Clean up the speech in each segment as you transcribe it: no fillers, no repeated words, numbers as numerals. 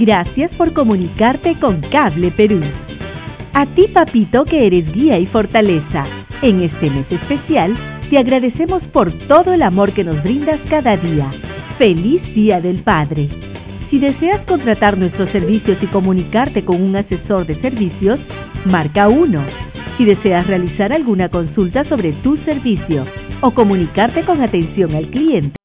Gracias por comunicarte con Cable Perú. A ti, papito, que eres guía y fortaleza. En este mes especial, te agradecemos por todo el amor que nos brindas cada día. ¡Feliz Día del Padre! Si deseas contratar nuestros servicios y comunicarte con un asesor de servicios, marca 1. Si deseas realizar alguna consulta sobre tu servicio o comunicarte con atención al cliente.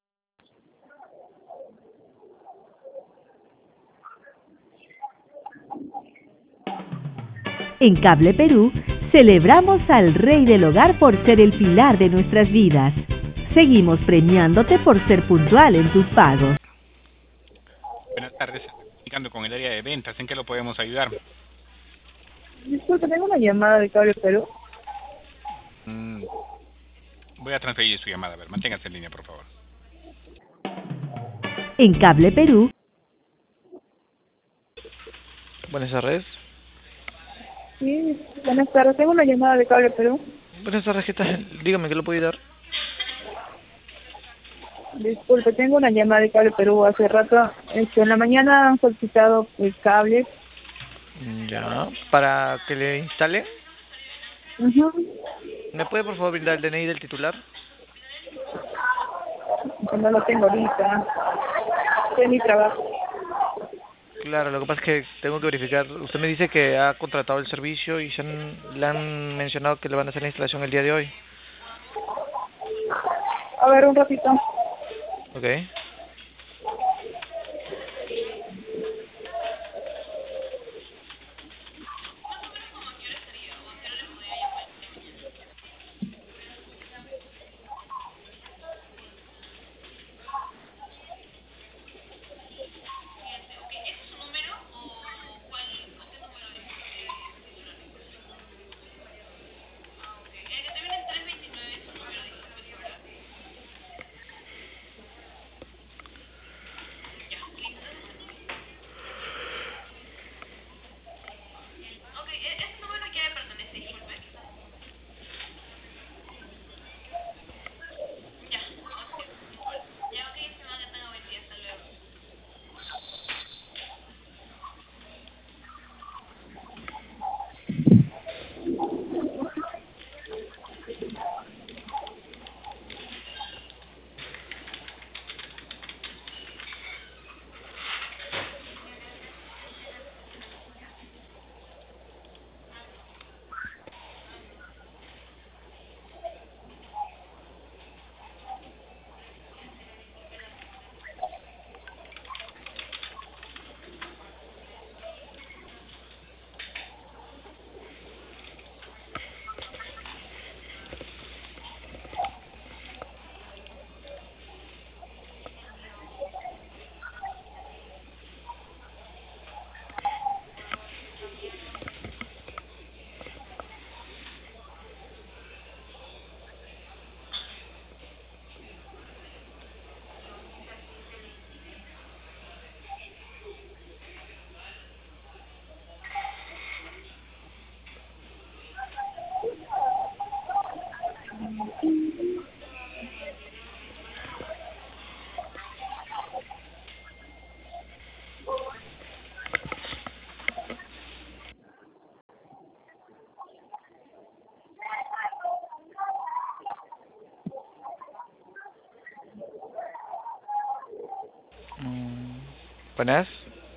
En Cable Perú, celebramos al Rey del Hogar por ser el pilar de nuestras vidas. Seguimos premiándote por ser puntual en tus pagos. Buenas tardes, comunicando con el área de ventas, ¿en qué lo podemos ayudar? Disculpe, tengo una llamada de Cable Perú. Voy a transferir su llamada, a ver, manténgase en línea, por favor. En Cable Perú. Buenas tardes. Sí, buenas tardes, tengo una llamada de Cable Perú. Buenas tardes, ¿qué tal? Dígame, ¿qué le puedo ayudar? Disculpe, tengo una llamada de Cable Perú hace rato. En la mañana han solicitado el cable. Ya, para que le instale. Ujú. ¿Me puede por favor brindar el DNI del titular? Que no lo tengo ahorita. Estoy en mi trabajo. Claro, lo que pasa es que tengo que verificar. Usted me dice que ha contratado el servicio y le han mencionado que le van a hacer la instalación el día de hoy. A ver, un ratito. Ok. Buenas.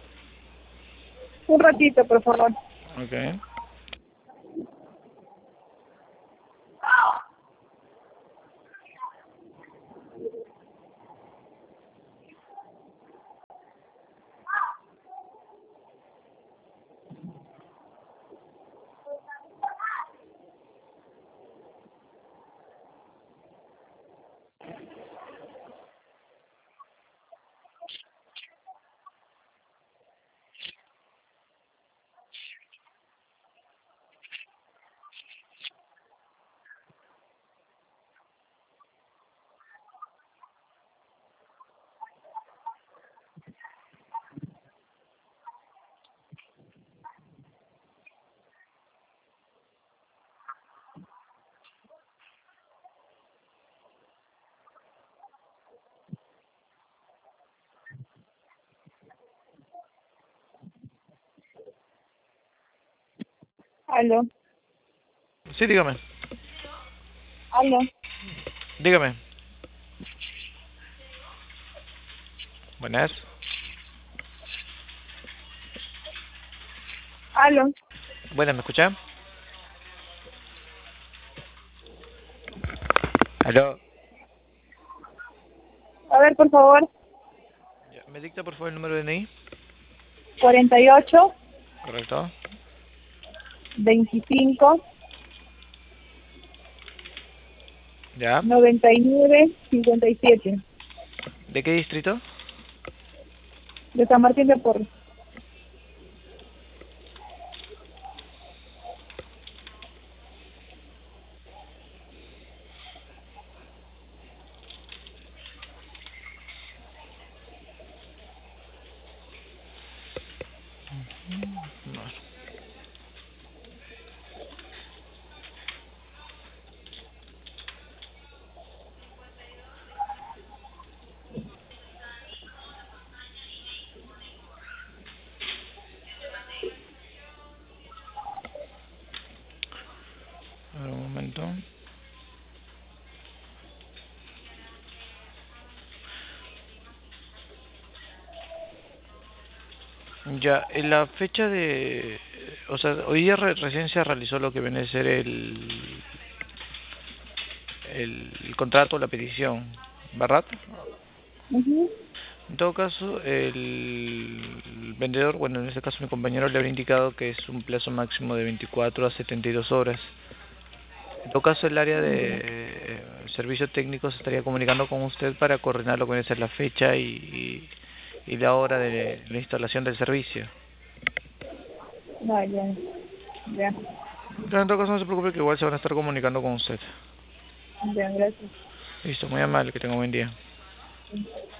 Un ratito, por favor. Ok. Aló, Sí, dígame. aló, Dígame. Buenas. aló. Buenas, ¿me escucha? Aló. A ver, por favor, Ya, ¿me dicta por favor el número de DNI? 48, Correcto. 25, Ya. 99, 57. ¿De qué distrito? De San Martín de Porres. No. A ver, un momento. Ya, en la fecha de... O sea, hoy día recién se realizó lo que viene a ser el contrato, la petición, ¿verdad? Ujú. En todo caso, el vendedor, bueno, en este caso mi compañero le habría indicado que es un plazo máximo de 24 a 72 horas. En todo caso, el área de servicio técnico se estaría comunicando con usted para coordinar lo que viene a ser la fecha y la hora de la instalación del servicio. Ah, ya, ya, Pero en todo caso, no se preocupe que igual se van a estar comunicando con usted. ya, gracias. Listo, muy amable, que tenga un buen día.